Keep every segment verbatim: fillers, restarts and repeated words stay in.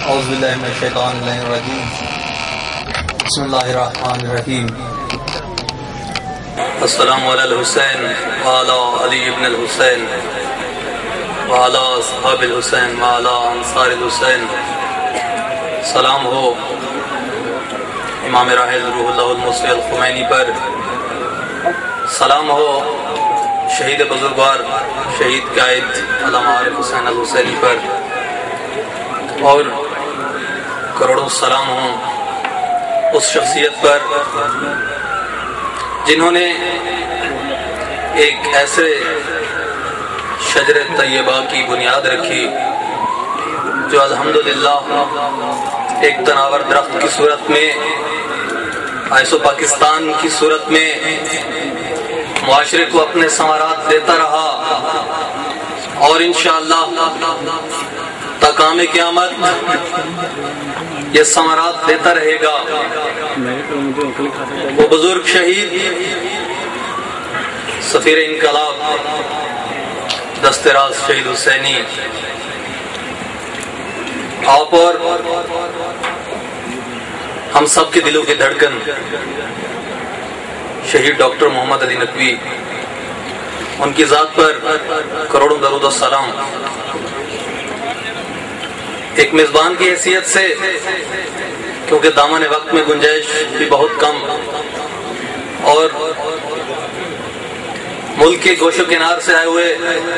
اعوذ باللہ من الشیطان الرجیم بسم اللہ الرحمن الرحیم السلام علی الحسین وعلی علی ابن الحسین وعلی اصحاب الحسین وعلی انصار الحسین. سلام ہو امام راحل روح اللہ المصطفی الخمینی پر، سلام ہو شہید بزرگوار شہید قائد علامہ عارف حسین الحسینی پر، اور کروڑوں سلام ہوں اس شخصیت پر جنہوں نے ایک ایسے شجر طیبہ کی بنیاد رکھی جو الحمدللہ ایک تناور درخت کی صورت میں، آئسو پاکستان کی صورت میں معاشرے کو اپنے ثمرات دیتا رہا، اور انشاءاللہ تا قیام قیامت یہ ثمرات دیتا رہے گا. وہ بزرگ شہید سفیر انقلاب دست راست شہید حسینی آپ اور ہم سب کے دلوں کی دھڑکن شہید ڈاکٹر محمد علی نقوی، ان کی ذات پر کروڑوں درود و سلام. ایک میزبان کی حیثیت سے، کیونکہ دامن وقت میں گنجائش بھی بہت کم، اور ملک کے گوش و کنار سے آئے ہوئے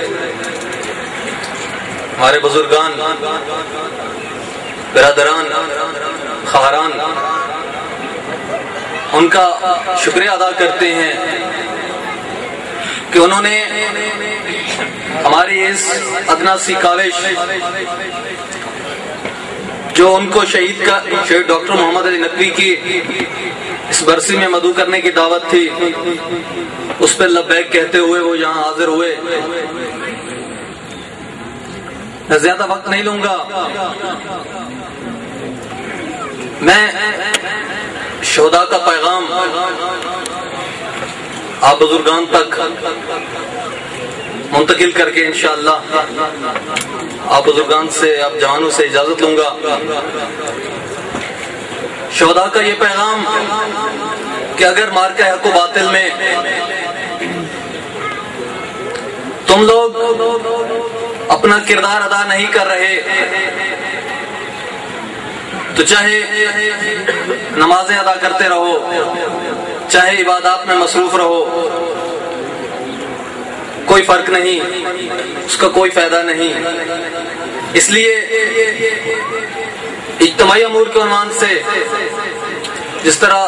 ہمارے بزرگان، برادران، خواہران، ان کا شکریہ ادا کرتے ہیں کہ انہوں نے ہماری اس ادنا سی کاوش جو ان کو شہید کا شہید ڈاکٹر محمد علی نقوی کی اس برسی میں مدعو کرنے کی دعوت تھی، اس پہ لبیک کہتے ہوئے وہ یہاں حاضر ہوئے. میں زیادہ وقت نہیں لوں گا، میں شہداء کا پیغام آپ بزرگان تک منتقل کر کے انشاءاللہ آپ بزرگان سے، آپ جوانوں سے اجازت لوں گا. شہداء کا یہ پیغام کہ اگر مارکہ حق و باطل میں تم لوگ اپنا کردار ادا نہیں کر رہے تو چاہے نمازیں ادا کرتے رہو، چاہے عبادات میں مصروف رہو، کوئی فرق نہیں، اس کا کوئی فائدہ نہیں. اس لیے اجتماعی امور کے عنوان سے جس طرح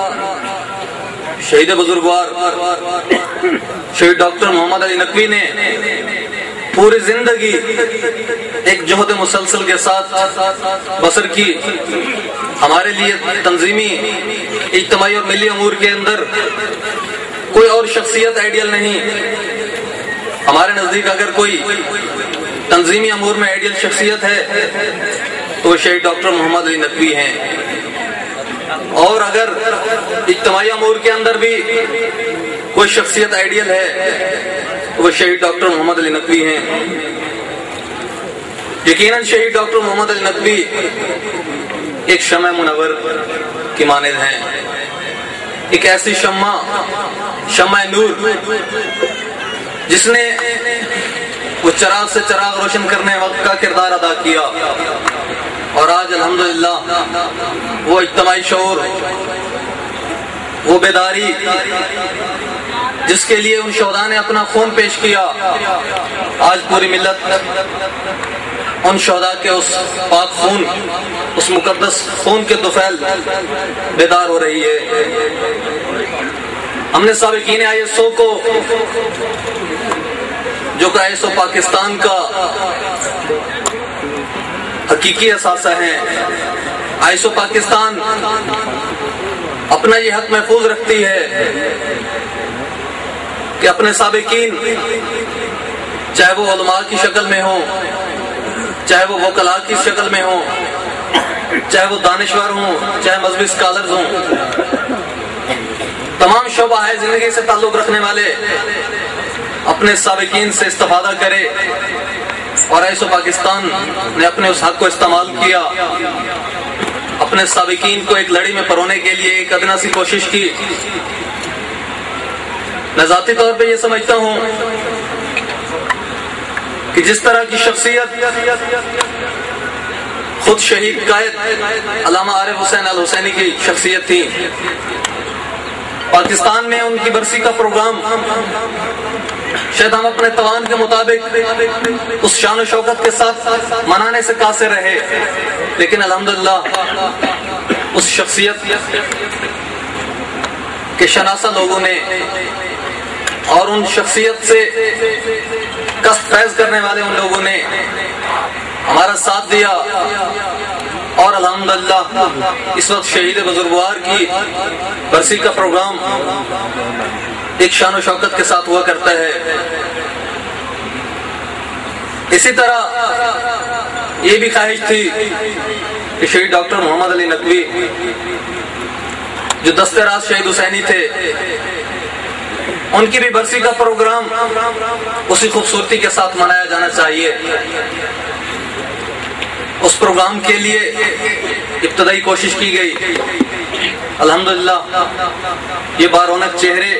شہید بزرگوار شہید ڈاکٹر محمد علی نقوی نے پوری زندگی ایک جہد مسلسل کے ساتھ بسر کی، ہمارے لیے تنظیمی اجتماعی اور ملی امور کے اندر کوئی اور شخصیت آئیڈیل نہیں. ہمارے نزدیک اگر کوئی تنظیمی امور میں آئیڈیل شخصیت ہے تو وہ شہید ڈاکٹر محمد علی نقوی ہیں، اور اگر اجتماعی امور کے اندر بھی کوئی شخصیت آئیڈیل ہے تو وہ شہید ڈاکٹر محمد علی نقوی ہیں. یقیناً شہید ڈاکٹر محمد علی نقوی ایک شمع منور کی مانند ہیں، ایک ایسی شمع شمع نور جس نے وہ چراغ سے چراغ روشن کرنے وقت کا کردار ادا کیا، اور آج الحمدللہ وہ اجتماعی شعور، وہ بیداری جس کے لیے ان شہداء نے اپنا خون پیش کیا، آج پوری ملت ان شہداء کے اس پاک خون، اس مقدس خون کے طفیل بیدار ہو رہی ہے. ہم نے سابقین آئی ایس او کو، جو کہ آئی ایس او پاکستان کا حقیقی اثاثہ ہیں، آئی ایس او پاکستان اپنا یہ حق محفوظ رکھتی ہے کہ اپنے سابقین، چاہے وہ علماء کی شکل میں ہوں، چاہے وہ وکلاء کی شکل میں ہوں، چاہے وہ دانشور ہوں، چاہے مذہبی اسکالرز ہوں، تمام شعبہ ہے زندگی سے تعلق رکھنے والے اپنے سابقین سے استفادہ کرے اور ایسو پاکستان نے اپنے اس حق کو استعمال کیا، اپنے سابقین کو ایک لڑی میں پرونے کے لیے ایک ادنا سی کوشش کی۔ میں ذاتی طور پہ یہ سمجھتا ہوں کہ جس طرح کی شخصیت خود شہید قائد علامہ عارف حسین الحسینی کی شخصیت تھی، پاکستان میں ان کی برسی کا پروگرام شاید ہم اپنے توان کے مطابق اس شان و شوکت کے ساتھ منانے سے قاصر رہے، لیکن الحمدللہ اس شخصیت کے شناسہ لوگوں نے اور ان شخصیت سے قصد فیض کرنے والے ان لوگوں نے ہمارا ساتھ دیا، اور الحمدللہ اس وقت شہید بزرگوار کی برسی کا پروگرام ایک شان و شوکت کے ساتھ ہوا کرتا ہے۔ اسی طرح یہ بھی خواہش تھی کہ شہید ڈاکٹر محمد علی نقوی جو دست راست شہید حسینی تھے، ان کی بھی برسی کا پروگرام اسی خوبصورتی کے ساتھ منایا جانا چاہیے۔ اس پروگرام کے لیے ابتدائی کوشش کی گئی، الحمدللہ یہ بارونق چہرے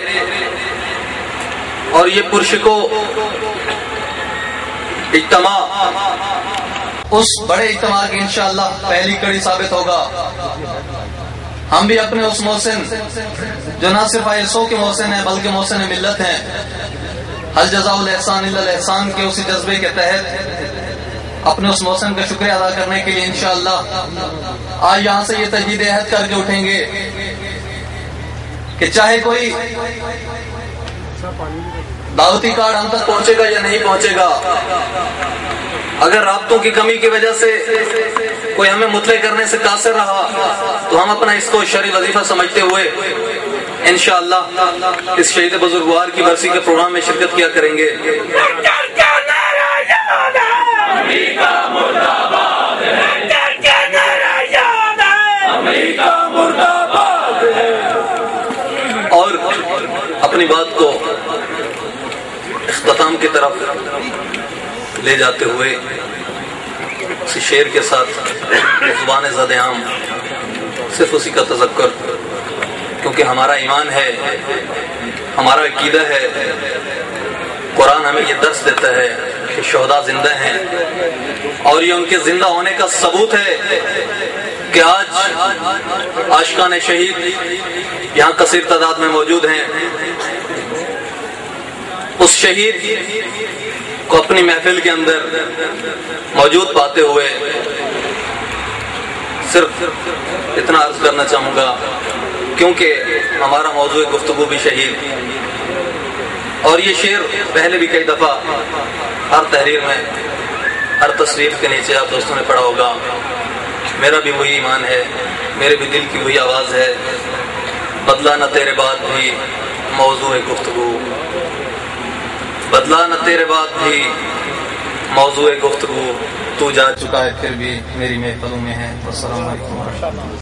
اور یہ پرشکو اجتماع اس بڑے اجتماع کی انشاءاللہ پہلی کڑی ثابت ہوگا۔ ہم بھی اپنے اس محسن جو نہ صرف آئیسو کے محسن ہیں بلکہ محسن ملت ہیں، حل جزاء الاحسان الا الاحسان کے اسی جذبے کے تحت اپنے اس محسن کا شکریہ ادا کرنے کے لیے انشاءاللہ آج یہاں سے یہ تجدید عہد کر کے اٹھیں گے کہ چاہے کوئی دعوتی کارڈ ہم تک پہنچے گا یا نہیں پہنچے گا، اگر رابطوں کی کمی کی وجہ سے کوئی ہمیں مطلع کرنے سے قاصر رہا تو ہم اپنا اس کو شرعی وظیفہ سمجھتے ہوئے انشاءاللہ اس شہید بزرگوار کی برسی کے پروگرام میں شرکت کیا کریں گے۔ اور اپنی بات کو اختتام کی طرف لے جاتے ہوئے اسی شعر کے ساتھ زبان زد عام صرف اسی کا تذکر، کیونکہ ہمارا ایمان ہے، ہمارا عقیدہ ہے، قرآن ہمیں یہ درس دیتا ہے کہ شہداء زندہ ہیں، اور یہ ان کے زندہ ہونے کا ثبوت ہے کہ آج عاشقان شہید یہاں کثیر تعداد میں موجود ہیں۔ اس شہید کو اپنی محفل کے اندر موجود پاتے ہوئے صرف اتنا عرض کرنا چاہوں گا، کیونکہ ہمارا موضوع گفتگو بھی شہید، اور یہ شعر پہلے بھی کئی دفعہ ہر تحریر میں ہر تصریف کے نیچے آپ دوستوں نے پڑھا ہوگا۔ میرا بھی وہی ایمان ہے، میرے بھی دل کی وہی آواز ہے، بدلا نہ تیرے بعد بھی موضوع گفتگو، بدلا نہ تیرے بعد بھی موضوع گفتگو، تو جا چکا ہے پھر بھی میری محفلوں میں ہے۔ السلام علیکم ورحمۃ اللہ۔